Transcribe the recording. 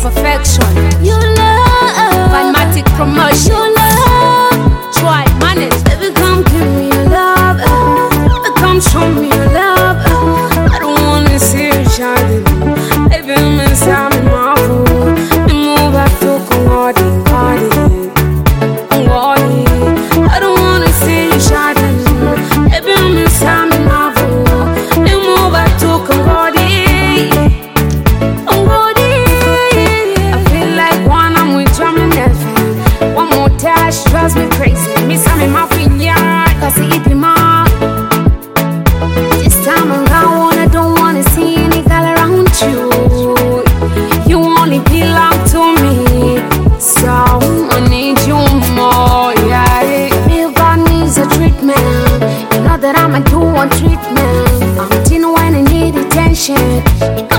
perfection. Your love, Vanmatic promotion. your love, Try manage. baby, come give me your love. Baby, come show me your love. I don't wanna see you shining. Baby, I'm inside me, my fool. Me move, I feel Congodi. I don't wanna see you shining. Baby, I'm inside me, my fool. Me move, I feel Congodi. I feel like one, I'm with drumming FM. One more touch drives me crazy. Me some in my vineyard, cause it be more. This time around, I don't wanna see any girl around you. You only belong to me, so I need you more, yeah. Your body needs a treatment. You know that I'ma do one treatment. I'm teen when I need attention.